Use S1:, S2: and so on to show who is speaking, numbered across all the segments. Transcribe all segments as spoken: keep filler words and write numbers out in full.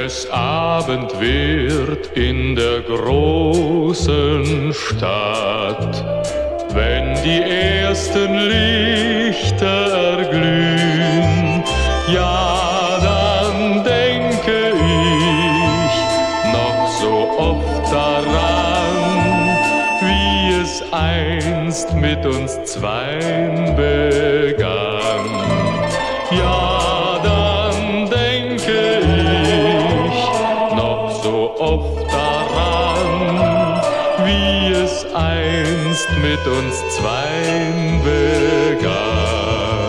S1: es Abend wird in der großen Stadt, wenn die ersten Lichter erglühen, ja, dann denke ich noch so oft daran, wie es einst mit uns zweien begann. Ja, dann denke ich noch so oft daran, wie es einst mit uns zweien begann.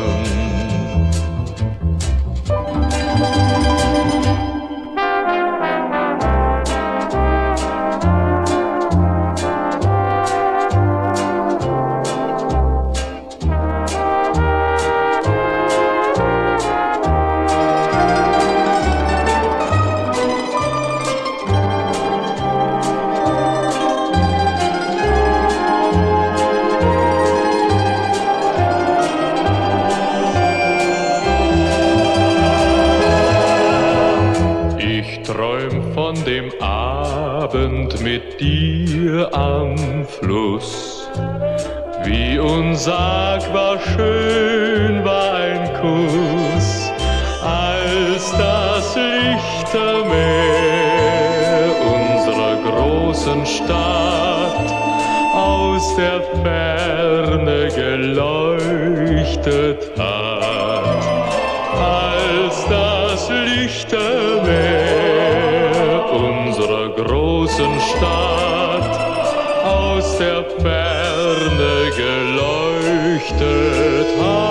S1: Träum von dem Abend mit dir am Fluss, wie unsagbar schön war ein Kuss, als das Lichtermeer unserer großen Stadt aus der Ferne geleuchtet hat, als das Lichtermeer unserer großen Stadt aus der Ferne geleuchtet hat.